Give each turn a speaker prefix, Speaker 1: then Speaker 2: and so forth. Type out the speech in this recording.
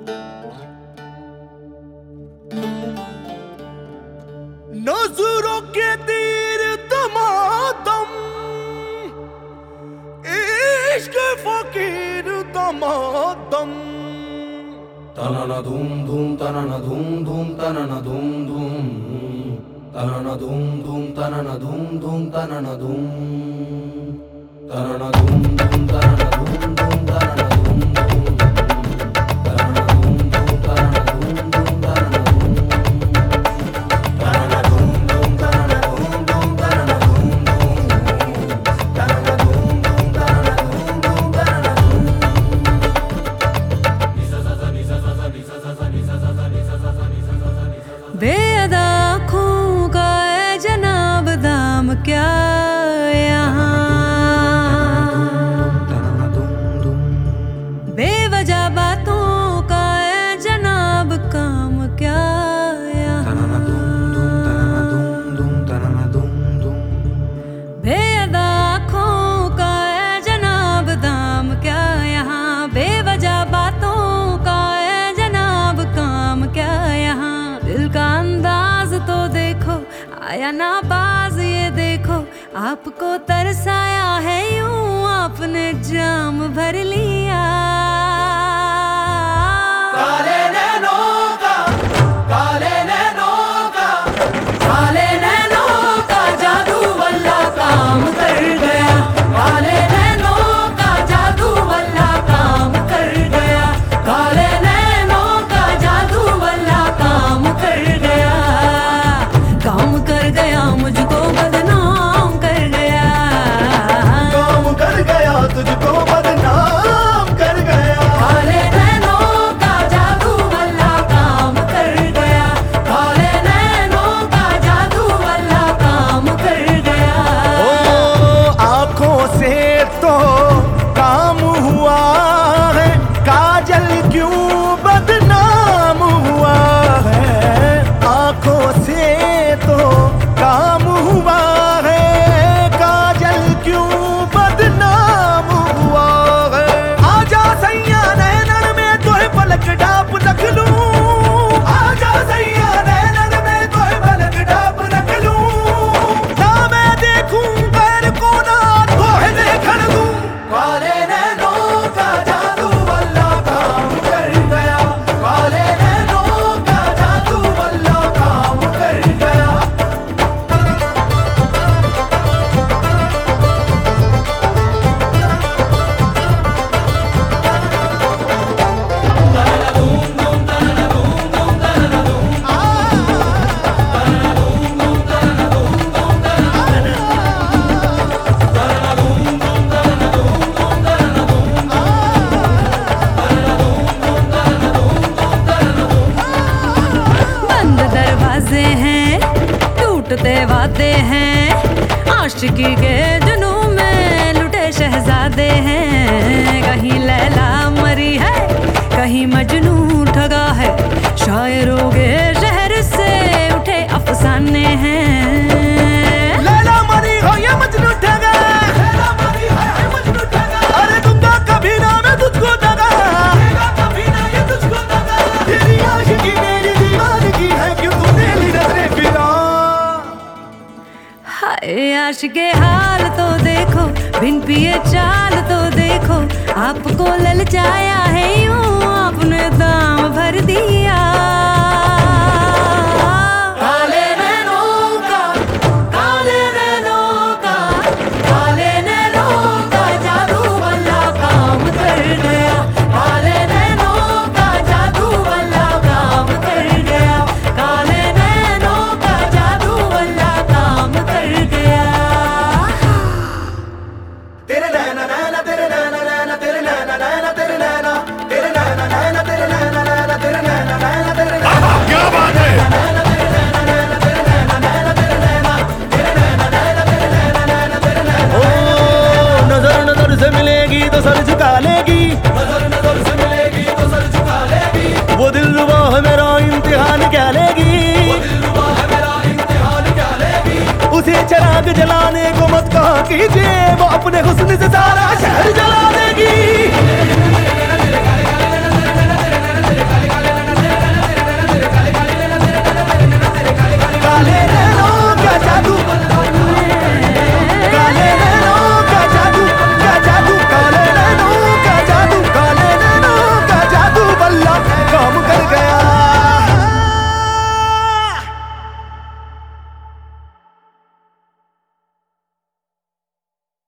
Speaker 1: नजरों के तीर दमादम, इश्क फकीर दमादम।
Speaker 2: तनना धूम धूम तनना धूम धूम तनना धूम धूम तनना धूम धूम तनना धूम धूम तनना धूम तनना धूम धूम तनना धूम धूम तनना धूम धूम तनना धूम धूम तनना धूम धूम तनना धूम तनना धूम धूम तनना धूम धूम तनना धूम धूम तनना धूम धूम तनना धूम धूम तनना धूम।
Speaker 3: बेअदा आँखों का है जनाब दाम क्या यहाँ, बेवजह बातों का है जनाब काम क्या यहाँ, बेअदा आँखों का है जनाब दाम क्या यहाँ, बेवजह बातों का है जनाब काम क्या यहाँ। दिल का अंदाज तो देखो आया ना बाज, ये देखो आपको तरसाया है यूं आपने जाम भर लिया।
Speaker 2: काले नैनों का, काले नैनों का,
Speaker 3: काले नैनों का जादू वल्ला काम कर गया, काले नैनों का जादू वल्ला काम कर गया, काले नैनों का जादू वल्ला काम कर गया, काम कर गया मुझको बदनाम कर गया,
Speaker 1: काम कर गया तुझको बदनाम कर गया।
Speaker 3: काले नैनों का जादू वल्ला काम कर गया, काले नैनों का जादू वल्ला काम कर गया।
Speaker 1: ओ आँखों से तो काम हुआ है, काजल क्यों बदनाम हुआ है। आँखों से तो काम हुआ है, काजल क्यों बदनाम हुआ है। आजा सैया नैनन में तोहे पलक डाप रख लूं, आजा सैया नैनन में तोहे पलक डाप रख लूं। ना मैं देखूं गैर को ना तोहे देखन दूं।
Speaker 2: काले नैनों का जादू वल्ला काम कर गया, काले नैनों का जादू वल्ला काम कर गया।
Speaker 3: बंद दरवाजे हैं, टूटते वादे हैं, आशिकी के जुनून में लुटे शहजादे हैं। कहीं लैला मरी है, कहीं मजनू ठगा है, शायरों के शहर से उठे अफसाने हैं।
Speaker 1: लैला मरी हो या मजनू ठगा,
Speaker 2: लैला मरी है मजनू ठगा,
Speaker 1: अरे दूंगा कभी ना मैं तुझको दगा।
Speaker 2: देगा कभी ना ये तुझको दगा।
Speaker 1: तेरी आशिकी मेरी दीवानगी है, क्यों तूने ली नजरे फिरा।
Speaker 3: हाय आशिके हाल तो देखो, बिन पिए चाल तो देखो, आपको ललचाया है यूं आपने दाम भर दिया। काले नैनों का, काले नैनों का, काले नैनों का जादू वल्ला काम कर गया, काले नैनों का जादू वल्ला काम कर गया, काले नैनों का जादू वल्ला काम कर गया।
Speaker 1: तेरे नैना नैना तेरे नैना नैना तेरे नैना नैना तेरे नैना तेरे नैना नैना तेरे नैना नैना तेरे नैना नैना तेरे नैना। क्या बात है। ओ नजर नजर से मिलेगी तो सर झुका लेगी,
Speaker 2: नजर नजर से मिलेगी तो सर झुका लेगी,
Speaker 1: वो दिलरुबा है मेरा इम्तिहान क्या लेगी।
Speaker 2: वो दिलरुबा है मेरा इम्तिहान क्या लेगी।
Speaker 1: उसे चिराग जलाने को मत कहा कीजिए, वो अपने हुस्न से सारा शहर जला देगी।